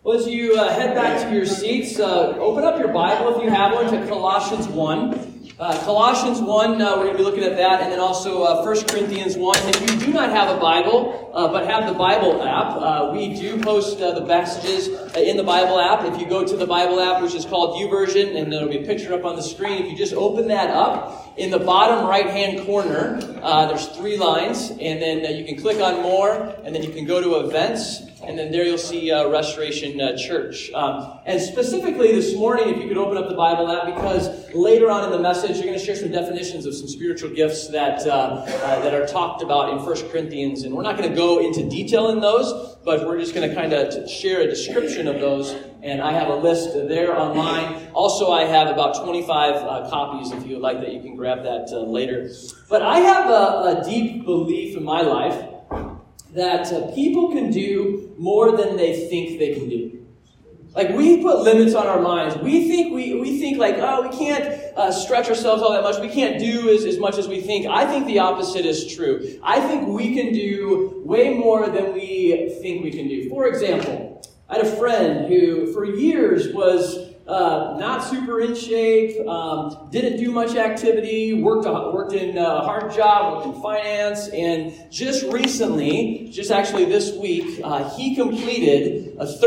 Well, as you head back to your seats, open up your Bible if you have one to Colossians 1. Colossians 1, we're going to be looking at that, and then also 1 Corinthians 1. If you do not have a Bible, but have the Bible app, we do post the passages in the Bible app. If you go to the Bible app, which is called YouVersion, and there'll be a picture up on the screen, if you just open that up, in the bottom right-hand corner, there's 3 lines, and then you can click on More, and then you can go to Events, and then there you'll see Restoration Church. And specifically this morning, if you could open up the Bible app, because later on in the message, you're going to share some definitions of some spiritual gifts that are talked about in 1 Corinthians. And we're not going to go into detail in those, but we're just going to kind of share a description of those. And I have a list there online. Also, I have about 25 copies, if you would like that. You can grab that later. But I have a deep belief in my life that people can do more than they think they can do. Like, we put limits on our minds. We think like, oh, we can't stretch ourselves all that much. We can't do as much as we think. I think the opposite is true. I think we can do way more than we think we can do. For example, I had a friend who for years was not super in shape, didn't do much activity, worked in a hard job, worked in finance, and just recently, just actually this week, he completed a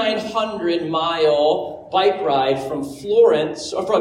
3,900-mile bike ride from Florida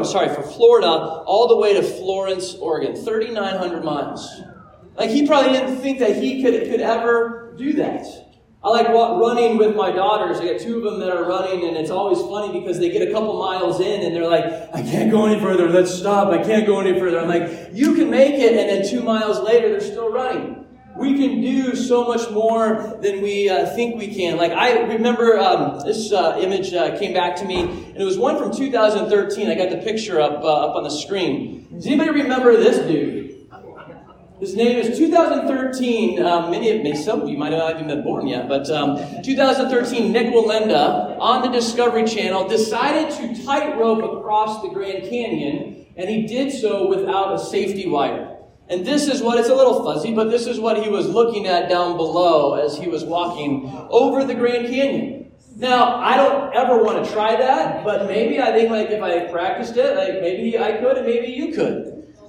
all the way to Florence, Oregon. 3,900 miles. Like, he probably didn't think that he could ever do that. I like running with my daughters. I got 2 of them that are running, and it's always funny because they get a couple miles in, and they're like, I can't go any further. Let's stop. I can't go any further. I'm like, you can make it, and then 2 miles later, they're still running. We can do so much more than we think we can. Like, I remember this image came back to me, and it was one from 2013. I got the picture up on the screen. Does anybody remember this dude? His name is 2013, some of you might not even been born yet, but 2013, Nik Wallenda on the Discovery Channel decided to tightrope across the Grand Canyon, and he did so without a safety wire. And this is what, it's a little fuzzy, but this is what he was looking at down below as he was walking over the Grand Canyon. Now, I don't ever want to try that, but maybe I think like if I practiced it, like maybe I could and maybe you could.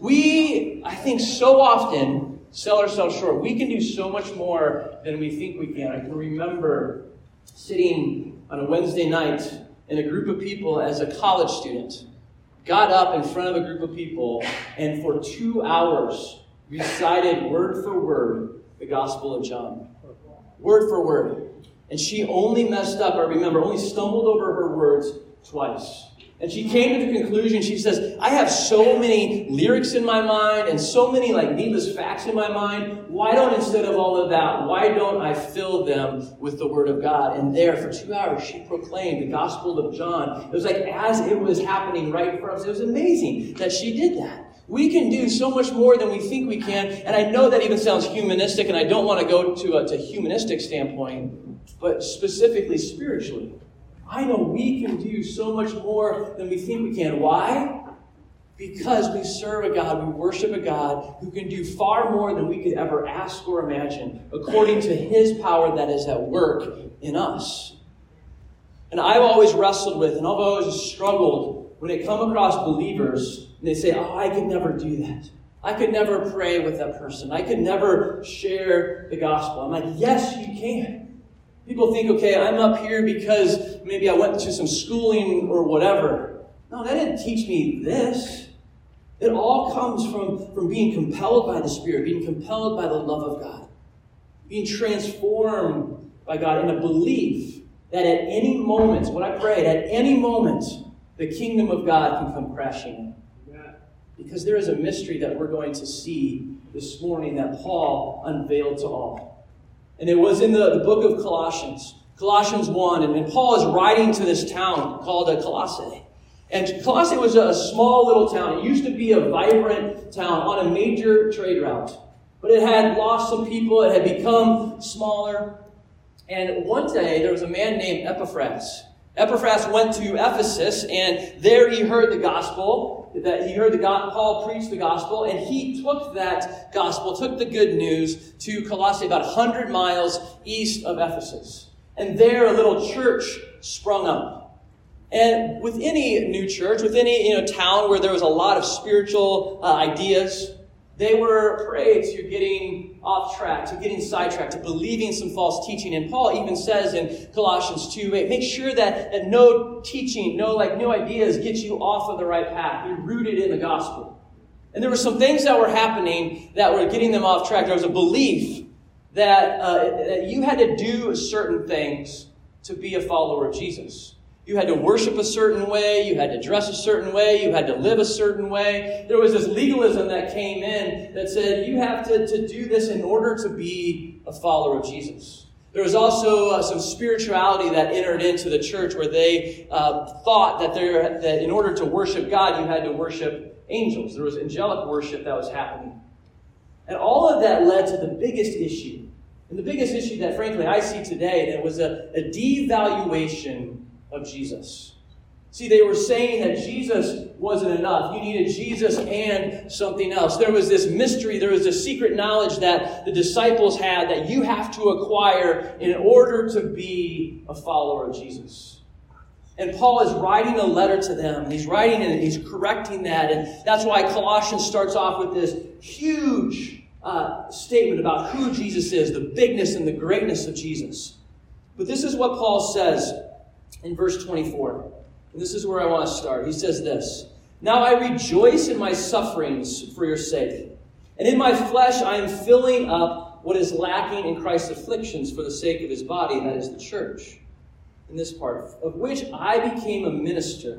We, I think, so often sell ourselves short. We can do so much more than we think we can. I can remember sitting on a Wednesday night in a group of people as a college student, got up in front of a group of people, and for 2 hours recited word for word the Gospel of John. Word for word. And she only messed up, I remember, only stumbled over her words twice. And she came to the conclusion, she says, I have so many lyrics in my mind and so many needless facts in my mind. Why don't, instead of all of that, why don't I fill them with the Word of God? And there, for 2 hours, she proclaimed the Gospel of John. It was like as it was happening right in front of us. It was amazing that she did that. We can do so much more than we think we can. And I know that even sounds humanistic, and I don't want to go to a humanistic standpoint, but specifically spiritually. I know we can do so much more than we think we can. Why? Because we serve a God, we worship a God who can do far more than we could ever ask or imagine, according to His power that is at work in us. And I've always wrestled with, and I've always struggled when it come across believers, and they say, oh, I could never do that. I could never pray with that person. I could never share the gospel. I'm like, yes, you can. People think, okay, I'm up here because maybe I went to some schooling or whatever. No, that didn't teach me this. It all comes from being compelled by the Spirit, being compelled by the love of God, being transformed by God in a belief that at any moment, what I prayed, at any moment, the kingdom of God can come crashing in. Because there is a mystery that we're going to see this morning that Paul unveiled to all. And it was in the book of Colossians, Colossians 1. And Paul is writing to this town called Colossae. And Colossae was a small little town. It used to be a vibrant town on a major trade route. But it had lost some people. It had become smaller. And one day, there was a man named Epaphras. Epaphras went to Ephesus, and there he heard the gospel. Paul preached the gospel, and he took that gospel, took the good news to Colossae, about 100 miles east of Ephesus. And there a little church sprung up. And with any new church, with any town where there was a lot of spiritual ideas, they were prey to getting off track, to getting sidetracked, to believing some false teaching. And Paul even says in Colossians 2:8, make sure that no teaching, no ideas get you off of the right path. Be rooted in the gospel. And there were some things that were happening that were getting them off track. There was a belief that you had to do certain things to be a follower of Jesus. You had to worship a certain way. You had to dress a certain way. You had to live a certain way. There was this legalism that came in that said you have to do this in order to be a follower of Jesus. There was also some spirituality that entered into the church where they thought that in order to worship God, you had to worship angels. There was angelic worship that was happening. And all of that led to the biggest issue. And the biggest issue that, frankly, I see today, that was a devaluation of Jesus. See, they were saying that Jesus wasn't enough. You needed Jesus and something else. There was this mystery, there was this secret knowledge that the disciples had that you have to acquire in order to be a follower of Jesus. And Paul is writing a letter to them. And he's writing and he's correcting that. And that's why Colossians starts off with this huge statement about who Jesus is, the bigness and the greatness of Jesus. But this is what Paul says in verse 24. And this is where I want to start. He says this: now I rejoice in my sufferings for your sake. And in my flesh I am filling up what is lacking in Christ's afflictions for the sake of his body, that is the church. In this part, of which I became a minister,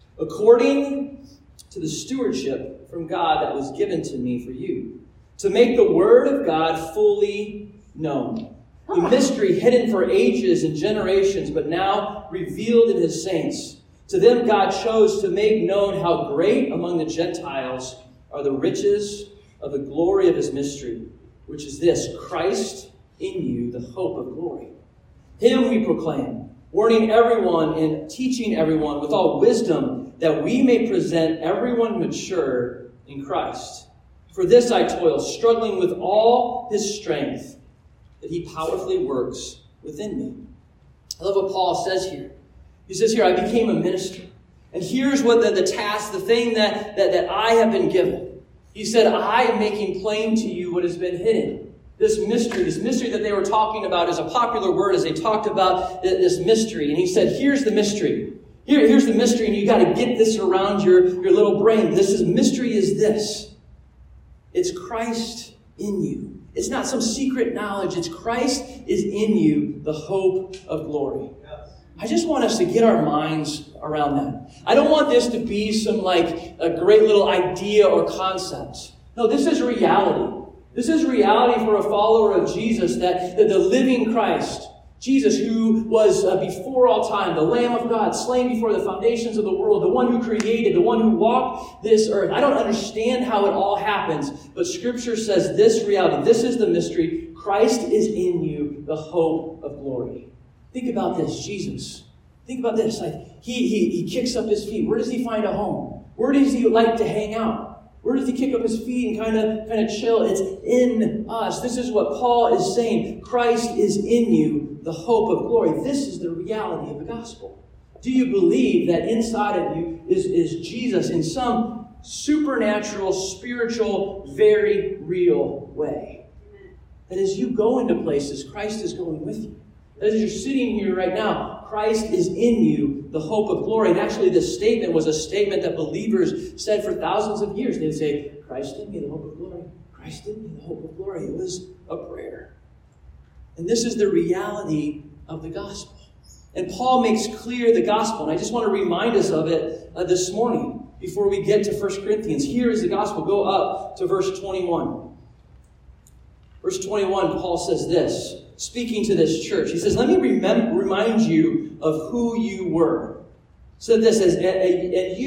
according to the stewardship from God that was given to me for you, to make the word of God fully known. The mystery hidden for ages and generations, but now revealed in his saints. To them God chose to make known how great among the Gentiles are the riches of the glory of his mystery, which is this: Christ in you, the hope of glory. Him we proclaim, warning everyone and teaching everyone with all wisdom, that we may present everyone mature in Christ. For this I toil, struggling with all his strength, that he powerfully works within me. I love what Paul says here. He says here, I became a minister. And here's what the task, the thing that I have been given. He said, I am making plain to you what has been hidden. This mystery that they were talking about is a popular word as they talked about this mystery. And he said, here's the mystery. Here's the mystery, and you got to get this around your little brain. Mystery is this. It's Christ in you. It's not some secret knowledge. It's Christ is in you, the hope of glory. I just want us to get our minds around that. I don't want this to be some a great little idea or concept. No, this is reality. This is reality for a follower of Jesus, that the living Christ, Jesus, who was before all time, the Lamb of God, slain before the foundations of the world, the one who created, the one who walked this earth. I don't understand how it all happens, but Scripture says this reality. This is the mystery. Christ is in you, the hope of glory. Think about this, Jesus. Think about this. He kicks up his feet. Where does he find a home? Where does he like to hang out? Where does he kick up his feet and kind of chill? It's in us. This is what Paul is saying. Christ is in you, the hope of glory. This is the reality of the gospel. Do you believe that inside of you is Jesus in some supernatural, spiritual, very real way? That as you go into places, Christ is going with you. That as you're sitting here right now, Christ is in you, the hope of glory. And actually, this statement was a statement that believers said for thousands of years. They'd say, Christ in me, the hope of glory. Christ in me, the hope of glory. It was a prayer. And this is the reality of the gospel. And Paul makes clear the gospel. And I just want to remind us of it this morning before we get to 1 Corinthians. Here is the gospel. Go up to verse 21. Verse 21, Paul says this, speaking to this church. He says, let me remind you of who you were. So this says, and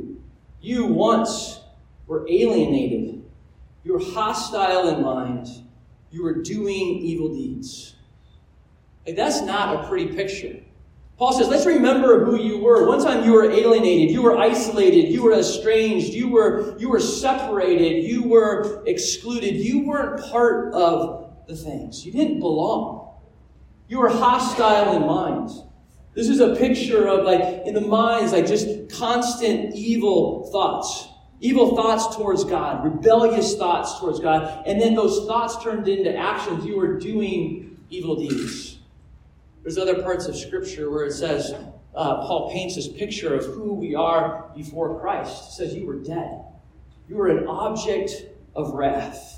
you once were alienated. You were hostile in mind. You were doing evil deeds. That's not a pretty picture. Paul says, let's remember who you were. One time you were alienated, you were isolated, you were estranged, you were separated, you were excluded. You weren't part of the things. You didn't belong. You were hostile in mind. This is a picture of, like, in the minds, like, just constant evil thoughts. Evil thoughts towards God, rebellious thoughts towards God, and then those thoughts turned into actions. You were doing evil deeds. There's other parts of Scripture where it says, Paul paints this picture of who we are before Christ. It says you were dead. You were an object of wrath,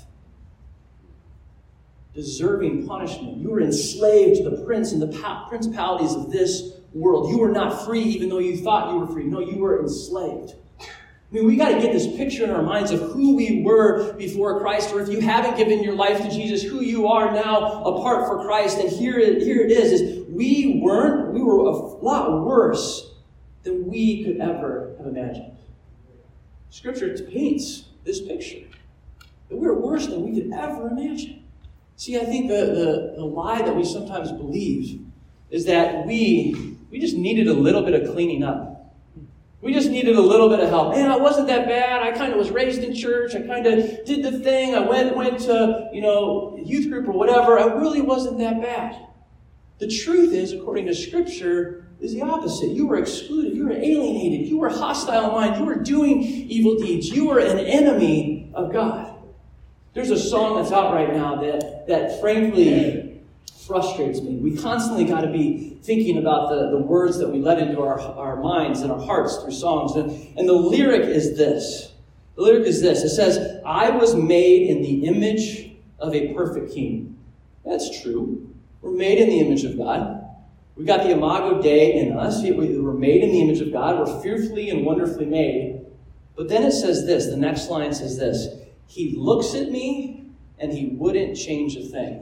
deserving punishment. You were enslaved to the prince and the principalities of this world. You were not free even though you thought you were free. No, you were enslaved. I mean, we got to get this picture in our minds of who we were before Christ, or if you haven't given your life to Jesus, who you are now apart for Christ. And here it is we were a lot worse than we could ever have imagined. Scripture paints this picture that we're worse than we could ever imagine. See, I think the lie that we sometimes believe is that we just needed a little bit of cleaning up. We just needed a little bit of help. Man, I wasn't that bad. I kind of was raised in church. I kind of did the thing. I went to, youth group or whatever. I really wasn't that bad. The truth is, according to Scripture, is the opposite. You were excluded. You were alienated. You were hostile in mind. You were doing evil deeds. You were an enemy of God. There's a song that's out right now that frankly frustrates me. We constantly got to be thinking about the words that we let into our minds and our hearts through songs. And the lyric is this. The lyric is this. It says, I was made in the image of a perfect king. That's true. We're made in the image of God. We've got the Imago Dei in us. We're made in the image of God. We're fearfully and wonderfully made. But then it says this. The next line says this. He looks at me and he wouldn't change a thing.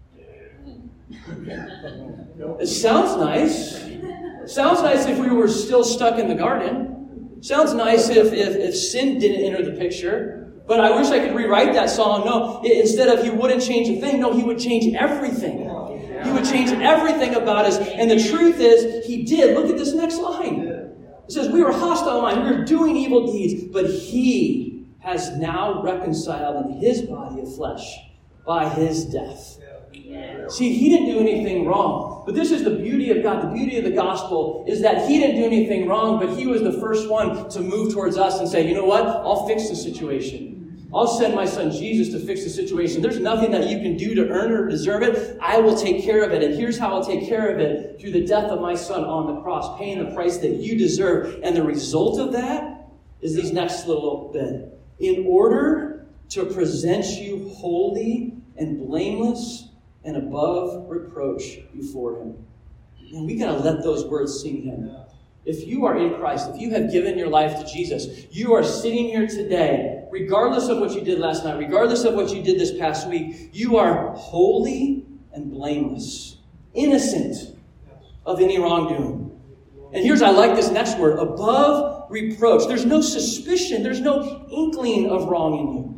It sounds nice. It sounds nice if we were still stuck in the garden. It sounds nice if sin didn't enter the picture. But I wish I could rewrite that song. No, instead of he wouldn't change a thing, no, he would change everything. He would change everything about us. And the truth is, he did. Look at this next line. It says, we were hostile in mind. We were doing evil deeds. But he has now reconciled in his body of flesh by his death. See, he didn't do anything wrong. But this is the beauty of God. The beauty of the gospel is that he didn't do anything wrong, but he was the first one to move towards us and say, you know what? I'll fix the situation. I'll send my son Jesus to fix the situation. There's nothing that you can do to earn or deserve it. I will take care of it. And here's how I'll take care of it. Through the death of my son on the cross, paying the price that you deserve. And the result of that is these next little bit. In order to present you holy and blameless and above reproach before him. And we got to let those words sink in. If you are in Christ, if you have given your life to Jesus, you are sitting here today, regardless of what you did last night, regardless of what you did this past week, you are holy and blameless, innocent of any wrongdoing. And I like this next word, above reproach. There's no suspicion, there's no inkling of wrong in you.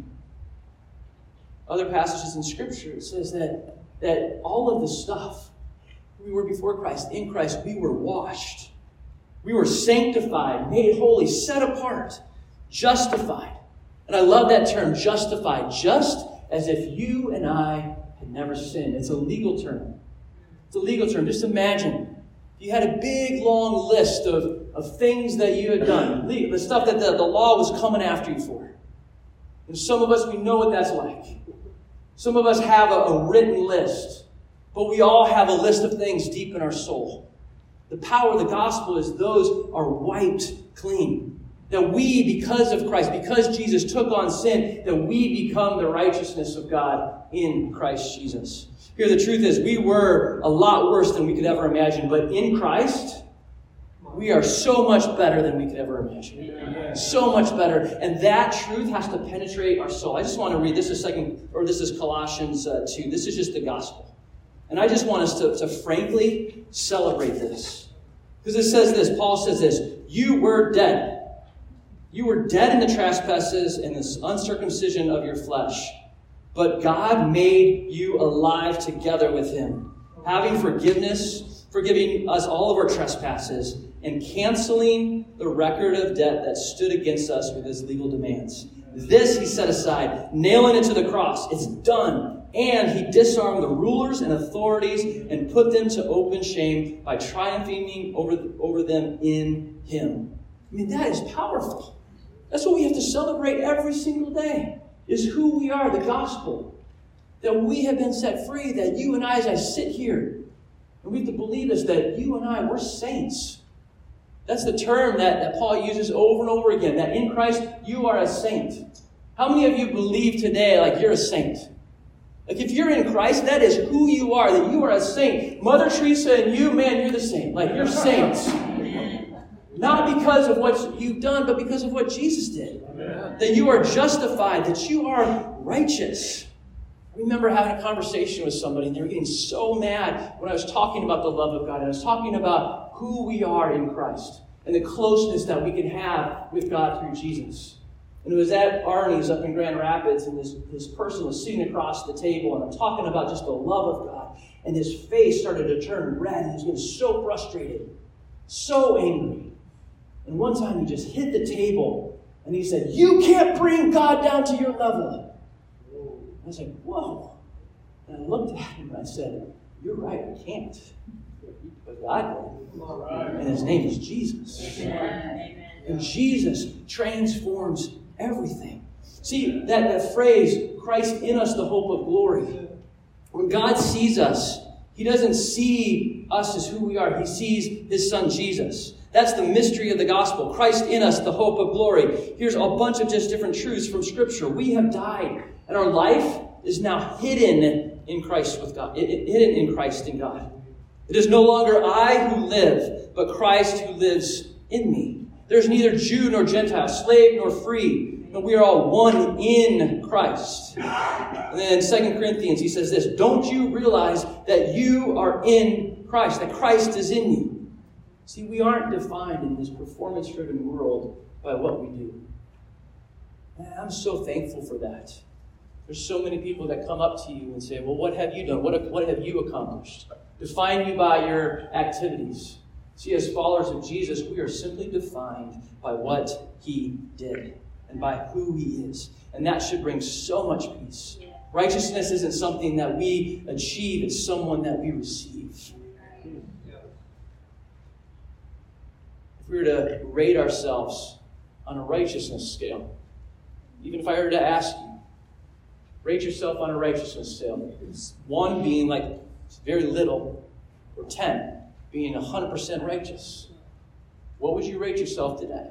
Other passages in Scripture, it says that all of the stuff, we were before Christ, in Christ, we were washed. We were sanctified, made holy, set apart, justified. And I love that term, justified, just as if you and I had never sinned. It's a legal term. It's a legal term. Just imagine you had a big, long list of things that you had done, the stuff that the law was coming after you for. And some of us, we know what that's like. Some of us have a written list, but we all have a list of things deep in our soul. The power of the gospel is those are wiped clean. That we, because of Christ, because Jesus took on sin, that we become the righteousness of God in Christ Jesus. Here, the truth is, we were a lot worse than we could ever imagine, but in Christ, we are so much better than we could ever imagine. So much better. And that truth has to penetrate our soul. I just want to read, this is Colossians 2. This is just the gospel. And I just want us to frankly celebrate this. Because it says this, Paul says this, you were dead. You were dead in the trespasses and the uncircumcision of your flesh. But God made you alive together with him, having forgiving us all of our trespasses, and canceling the record of debt that stood against us with his legal demands. This he set aside, nailing it to the cross. It's done. And he disarmed the rulers and authorities and put them to open shame by triumphing over them in him. I mean, that is powerful. That's what we have to celebrate every single day, is who we are, the gospel. That we have been set free, that you and I, as I sit here, and we have to believe this, that you and I, we're saints. That's the term that Paul uses over and over again, that in Christ you are a saint. How many of you believe today like you're a saint? Like if you're in Christ, that is who you are, that you are a saint. Mother Teresa and you, man, you're the saint. Like you're saints. Not because of what you've done, but because of what Jesus did. Amen. That you are justified, that you are righteous. I remember having a conversation with somebody, and they were getting so mad when I was talking about the love of God. And I was talking about who we are in Christ and the closeness that we can have with God through Jesus. And it was at Arnie's up in Grand Rapids, and this person was sitting across the table, and I'm talking about just the love of God. And his face started to turn red, and he was getting so frustrated, so angry. And one time he just hit the table, and he said, "You can't bring God down to your level." I was like, whoa. And I looked at him and I said, "You're right, I can't. But God can. And his name is Jesus." Amen. And Jesus transforms everything. See, that phrase, Christ in us, the hope of glory. When God sees us, he doesn't see us as who we are. He sees his son Jesus. That's the mystery of the gospel. Christ in us, the hope of glory. Here's a bunch of just different truths from Scripture. We have died, and our life is now hidden in Christ with God. Hidden in Christ in God. It is no longer I who live, but Christ who lives in me. There's neither Jew nor Gentile, slave nor free, but we are all one in Christ. And then in 2 Corinthians, he says this, "Don't you realize that you are in Christ, that Christ is in you?" See, we aren't defined in this performance-driven world by what we do. Man, I'm so thankful for that. There's so many people that come up to you and say, "Well, what have you done? What have you accomplished?" Define you by your activities. See, as followers of Jesus, we are simply defined by what he did and by who he is. And that should bring so much peace. Righteousness isn't something that we achieve, it's someone that we receive. If we were to rate ourselves on a righteousness scale, even if I were to ask you, rate yourself on a righteousness scale. 1 being like very little, or 10 being 100% righteous. What would you rate yourself today?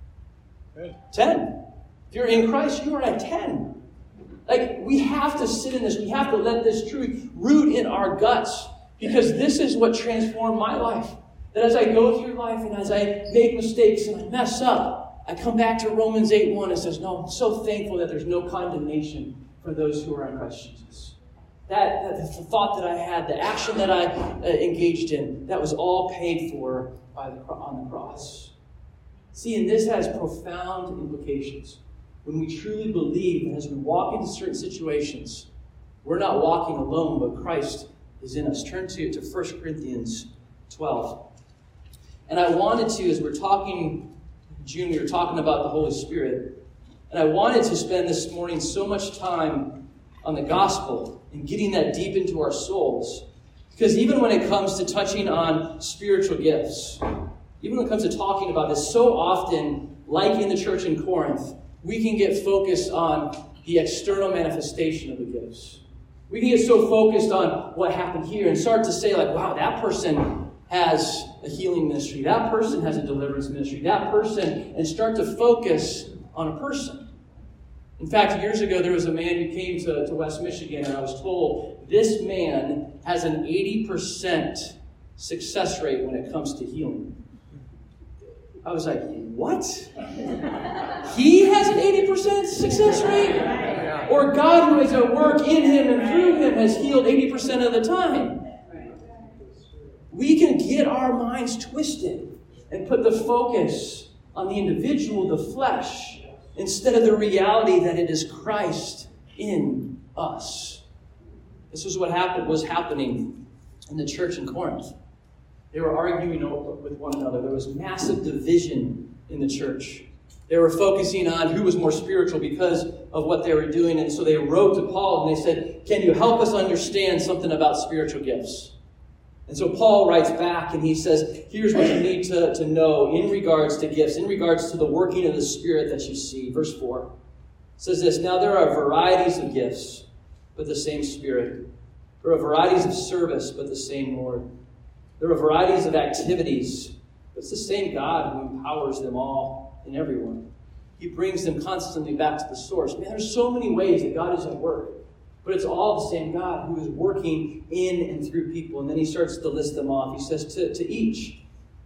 10. If you're in Christ, you are at 10. Like, we have to sit in this. We have to let this truth root in our guts, because this is what transformed my life. That as I go through life and as I make mistakes and I mess up, I come back to Romans 8:1 and says, "No, I'm so thankful that there's no condemnation for those who are in Christ Jesus." That the thought that I had, the action that I engaged in, that was all paid for on the cross. See, and this has profound implications. When we truly believe that as we walk into certain situations, we're not walking alone, but Christ is in us. Turn to 1 Corinthians 12. And I wanted to, as we're talking, June, we were talking about the Holy Spirit, and I wanted to spend this morning so much time on the gospel and getting that deep into our souls. Because even when it comes to touching on spiritual gifts, even when it comes to talking about this, so often, like in the church in Corinth, we can get focused on the external manifestation of the gifts. We can get so focused on what happened here and start to say, like, wow, that person has a healing ministry. That person has a deliverance ministry. That person, and start to focus on a person. In fact, years ago, there was a man who came to West Michigan, and I was told this man has an 80% success rate when it comes to healing. I was like, what? He has an 80% success rate? Or God, who is at work in him and through him, has healed 80% of the time? We can get our minds twisted and put the focus on the individual, the flesh, instead of the reality that it is Christ in us. This was what was happening in the church in Corinth. They were arguing with one another. There was massive division in the church. They were focusing on who was more spiritual because of what they were doing. And so they wrote to Paul and they said, can you help us understand something about spiritual gifts? And so Paul writes back and he says, here's what you need to know in regards to gifts, in regards to the working of the Spirit that you see. Verse 4 it says this, now there are varieties of gifts, but the same Spirit. There are varieties of service, but the same Lord. There are varieties of activities, but it's the same God who empowers them all and everyone. He brings them constantly back to the source. Man, there's so many ways that God is at work, but it's all the same God who is working in and through people. And then he starts to list them off. He says to each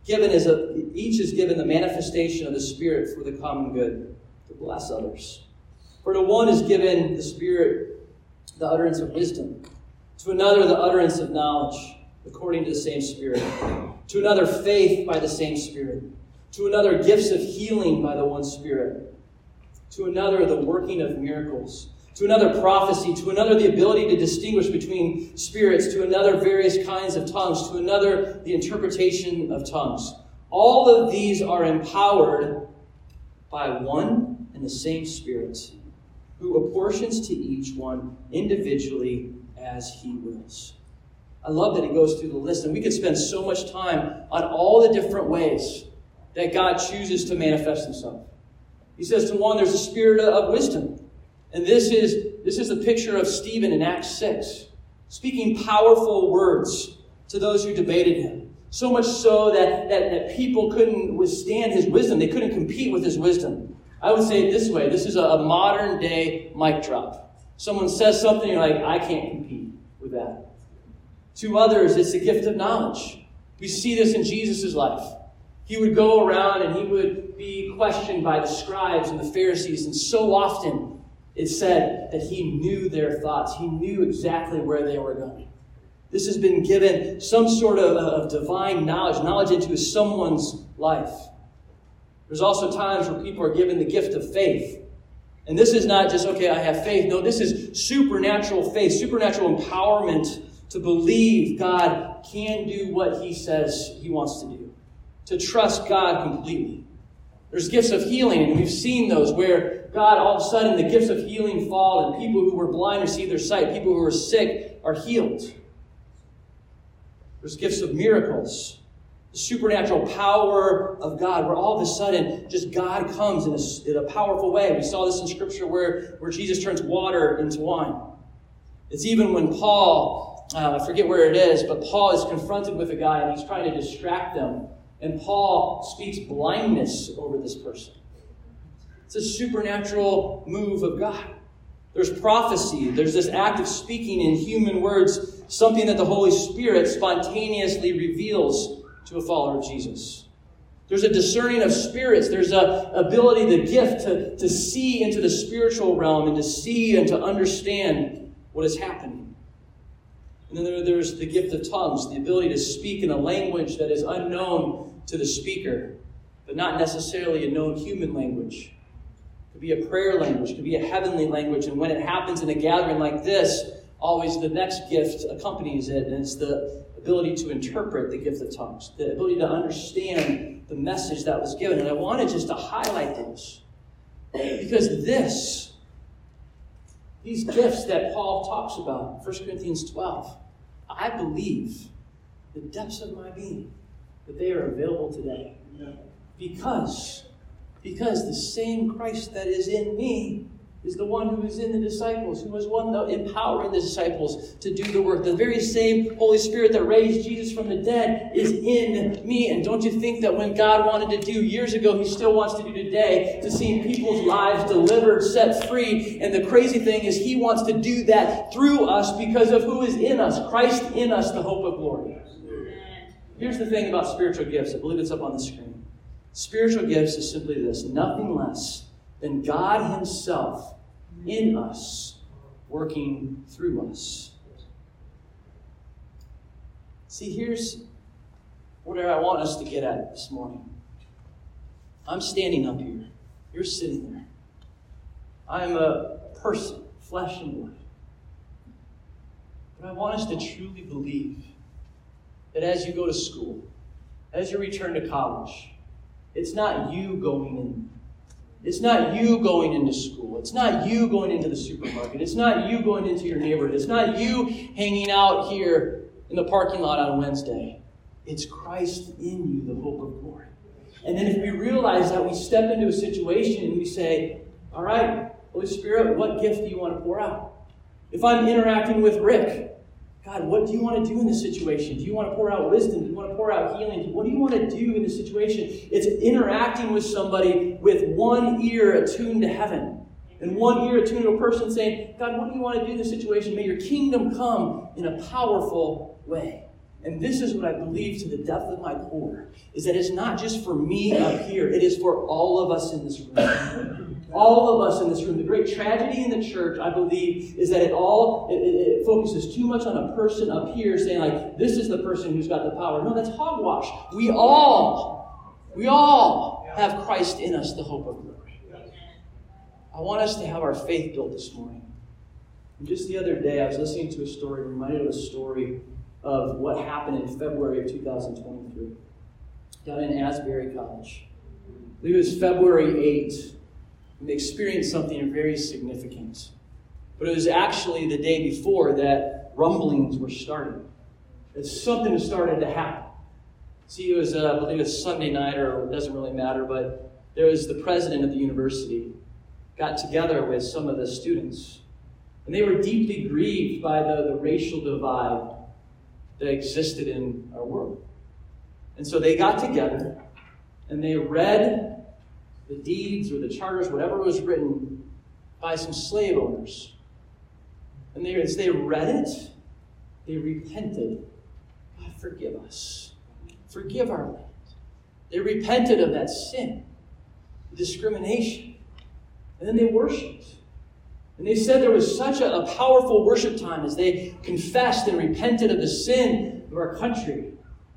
is given the manifestation of the Spirit for the common good, to bless others. For to one is given the Spirit, the utterance of wisdom. To another, the utterance of knowledge, according to the same Spirit. To another, faith by the same Spirit. To another, gifts of healing by the one Spirit. To another, the working of miracles. To another, prophecy. To another, the ability to distinguish between spirits. To another, various kinds of tongues. To another, the interpretation of tongues. All of these are empowered by one and the same Spirit, who apportions to each one individually as he wills. I love that he goes through the list, and we could spend so much time on all the different ways that God chooses to manifest himself. He says to one, there's a spirit of wisdom. And this is a picture of Stephen in Acts 6, speaking powerful words to those who debated him. So much so that people couldn't withstand his wisdom. They couldn't compete with his wisdom. I would say it this way. This is a modern day mic drop. Someone says something, you're like, I can't compete with that. To others, it's the gift of knowledge. We see this in Jesus' life. He would go around and he would be questioned by the scribes and the Pharisees. And so often it said that he knew their thoughts. He knew exactly where they were going. This has been given some sort of divine knowledge into someone's life. There's also times where people are given the gift of faith. And this is not just, okay, I have faith. No, this is supernatural faith, supernatural empowerment to believe God can do what he says he wants to do. To trust God completely. There's gifts of healing, and we've seen those where God, all of a sudden, the gifts of healing fall, and people who were blind receive their sight. People who were sick are healed. There's gifts of miracles. The supernatural power of God, where all of a sudden, just God comes in a powerful way. We saw this in Scripture where Jesus turns water into wine. It's even when Paul, I forget where it is, but Paul is confronted with a guy, and he's trying to distract them. And Paul speaks blindness over this person. It's a supernatural move of God. There's prophecy. There's this act of speaking in human words, something that the Holy Spirit spontaneously reveals to a follower of Jesus. There's a discerning of spirits. There's an ability, the gift to see into the spiritual realm and to see and to understand what is happening. And then there's the gift of tongues, the ability to speak in a language that is unknown to the speaker, but not necessarily a known human language. It could be a prayer language, it could be a heavenly language, and when it happens in a gathering like this, always the next gift accompanies it, and it's the ability to interpret the gift of tongues, the ability to understand the message that was given. And I wanted just to highlight those, because these gifts that Paul talks about, 1 Corinthians 12, I believe, the depths of my being, that they are available today. Because the same Christ that is in me is the one who is in the disciples, who was one empowering the disciples to do the work. The very same Holy Spirit that raised Jesus from the dead is in me. And don't you think that when God wanted to do years ago, he still wants to do today, to see people's lives delivered, set free. And the crazy thing is he wants to do that through us because of who is in us, Christ in us, the hope of glory. Here's the thing about spiritual gifts. I believe it's up on the screen. Spiritual gifts is simply this: nothing less than God himself in us, working through us. See, here's what I want us to get at this morning. I'm standing up here. You're sitting there. I'm a person, flesh and blood. But I want us to truly believe that as you go to school, as you return to college, it's not you going in. It's not you going into school. It's not you going into the supermarket. It's not you going into your neighborhood. It's not you hanging out here in the parking lot on Wednesday. It's Christ in you, the hope of glory. And then if we realize that, we step into a situation and we say, all right, Holy Spirit, what gift do you want to pour out? If I'm interacting with Rick, God, what do you want to do in this situation? Do you want to pour out wisdom? Do you want to pour out healing? What do you want to do in this situation? It's interacting with somebody with one ear attuned to heaven and one ear attuned to a person saying, God, what do you want to do in this situation? May your kingdom come in a powerful way. And this is what I believe to the depth of my core, is that it's not just for me up here. It is for all of us in this room. All of us in this room. The great tragedy in the church, I believe, is that it focuses too much on a person up here saying, like, this is the person who's got the power. No, that's hogwash. We all have Christ in us, the hope of glory. I want us to have our faith built this morning. And just the other day, I was listening to a story, reminded of a story of what happened in February of 2023 down in Asbury College. I believe it was February 8th. And they experienced something very significant. But it was actually the day before that rumblings were starting. That something started to happen. See, it was, I believe it was Sunday night, or it doesn't really matter, but there was the president of the university got together with some of the students. And they were deeply grieved by the racial divide that existed in our world. And so they got together and they read the deeds or the charters, whatever was written by some slave owners. And as they read it, they repented. God, forgive us. Forgive our land. They repented of that sin, the discrimination. And then they worshiped. And they said there was such a powerful worship time as they confessed and repented of the sin of our country,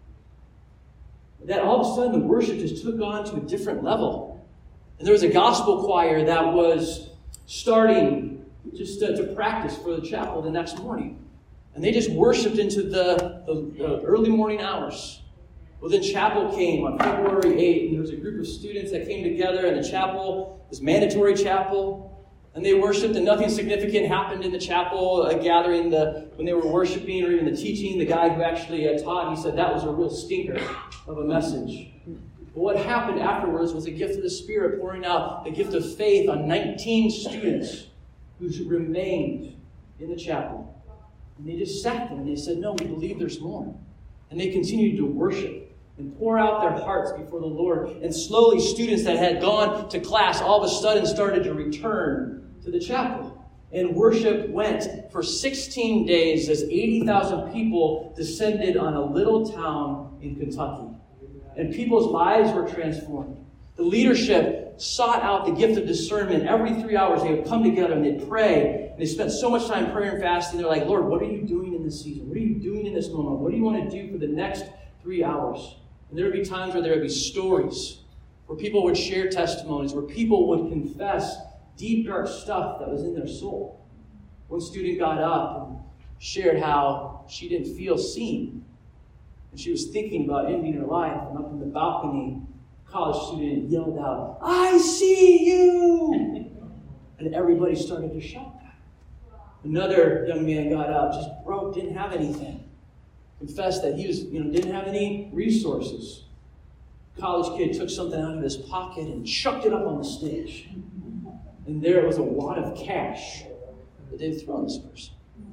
that all of a sudden the worship just took on to a different level. And there was a gospel choir that was starting just to practice for the chapel the next morning. And they just worshiped into the early morning hours. Well, then chapel came on February 8th, and there was a group of students that came together, and the chapel was mandatory chapel. And they worshipped, and nothing significant happened in the chapel gathering when they were worshiping or even the teaching. The guy who actually taught, he said that was a real stinker of a message. But what happened afterwards was a gift of the Spirit pouring out the gift of faith on 19 students who remained in the chapel. And they just sat there and they said, no, we believe there's more. And they continued to worship and pour out their hearts before the Lord. And slowly students that had gone to class all of a sudden started to return to the chapel. And worship went for 16 days as 80,000 people descended on a little town in Kentucky. And people's lives were transformed. The leadership sought out the gift of discernment. Every 3 hours they would come together and they'd pray. And they spent so much time prayer and fasting. They're like, Lord, what are you doing in this season? What are you doing in this moment? What do you want to do for the next 3 hours? And there would be times where there would be stories, where people would share testimonies, where people would confess deep, dark stuff that was in their soul. One student got up and shared how she didn't feel seen. And she was thinking about ending her life. And up in the balcony, a college student yelled out, I see you! And everybody started to shout back. Another young man got up, just broke, didn't have anything. Confessed that he didn't have any resources. College kid took something out of his pocket and chucked it up on the stage. And there was a wad of cash that they'd thrown this person.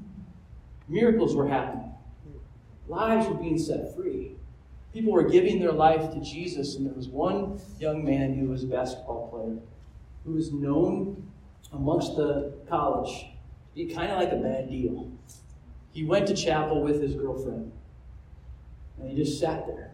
Miracles were happening. Lives were being set free. People were giving their life to Jesus. And there was one young man who was a basketball player who was known amongst the college to be kind of like a bad deal. He went to chapel with his girlfriend. And he just sat there.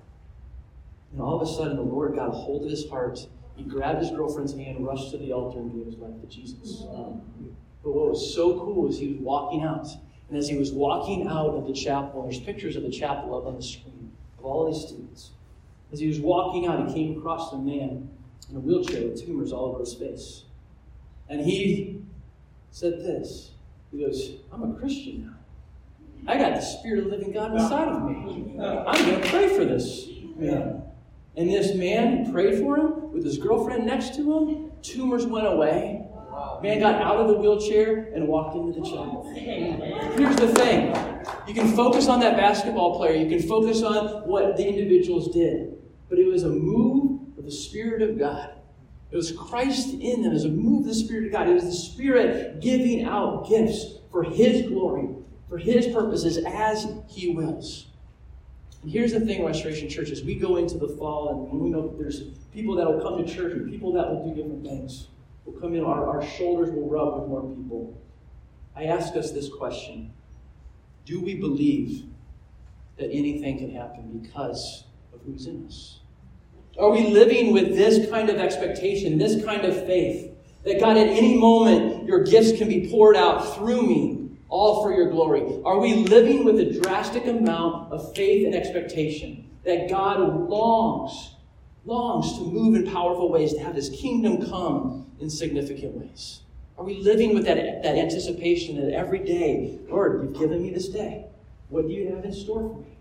And all of a sudden, the Lord got a hold of his heart. He grabbed his girlfriend's hand, rushed to the altar, and gave his life to Jesus. But what was so cool is he was walking out. And as he was walking out of the chapel, there's pictures of the chapel up on the screen of all of these students. As he was walking out, he came across a man in a wheelchair with tumors all over his face. And he said this. He goes, I'm a Christian now. I got the Spirit of the living God inside of me. I'm going to pray for this man. And this man who prayed for him, with his girlfriend next to him, tumors went away. Man got out of the wheelchair and walked into the chapel. Here's the thing. You can focus on that basketball player. You can focus on what the individuals did. But it was a move of the Spirit of God. It was Christ in them. It was a move of the Spirit of God. It was the Spirit giving out gifts for His glory, for His purposes, as He wills. And here's the thing, Restoration Church, as we go into the fall, and we know that there's people that will come to church and people that will do different things. We'll come in, our shoulders will rub with more people. I ask us this question. Do we believe that anything can happen because of who's in us? Are we living with this kind of expectation, this kind of faith, that God, at any moment, your gifts can be poured out through me, all for your glory? Are we living with a drastic amount of faith and expectation that God longs to move in powerful ways, to have His kingdom come in significant ways? Are we living with that anticipation that every day, Lord, you've given me this day. What do you have in store for me?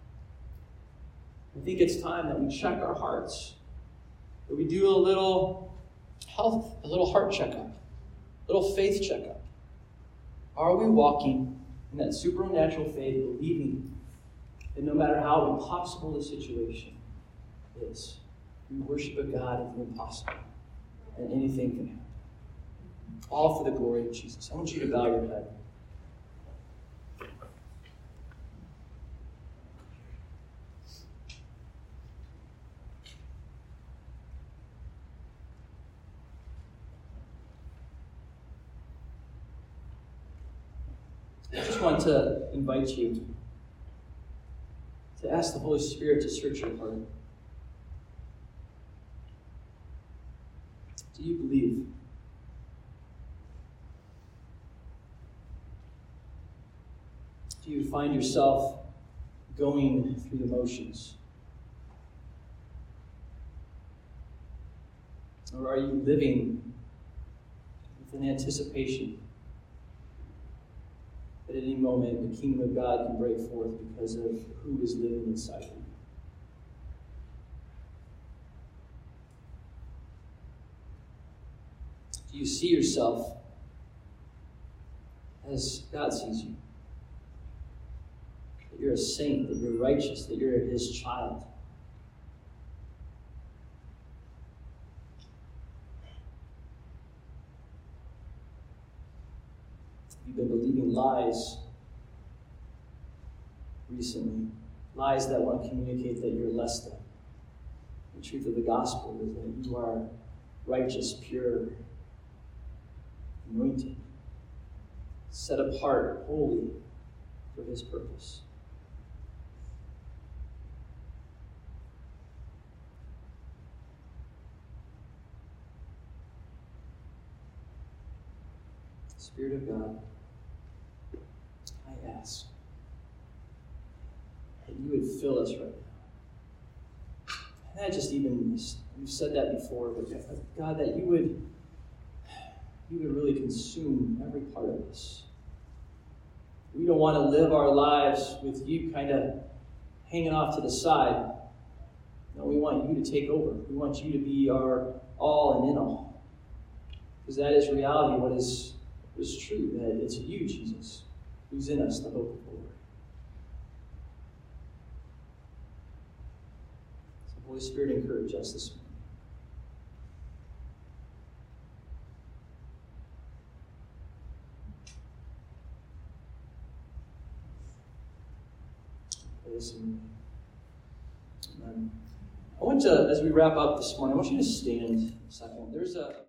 I think it's time that we check our hearts, that we do a little heart checkup, a little faith checkup. Are we walking in that supernatural faith, believing that no matter how impossible the situation is, we worship a God of the impossible, and anything can happen. All for the glory of Jesus. I want you to bow your head. I just want to invite you to ask the Holy Spirit to search your heart. Do you believe? Do you find yourself going through the motions? Or are you living with an anticipation that at any moment the kingdom of God can break forth because of who is living inside you? Do you see yourself as God sees you? That you're a saint, that you're righteous, that you're His child? You've been believing lies recently, lies that want to communicate that you're less than. The truth of the gospel is that you are righteous, pure, anointed, set apart, holy for His purpose. Spirit of God, I ask that you would fill us right now. And I just even, you've said that before, but God, that you would really consume every part of us. We don't want to live our lives with you kind of hanging off to the side. No, we want you to take over. We want you to be our all and in all. Because that is reality, what is true, that it's you, Jesus, who's in us, the hope of glory. So, Holy Spirit, encourage us this morning. Amen. I want to, as we wrap up this morning, I want you to stand a second. There's a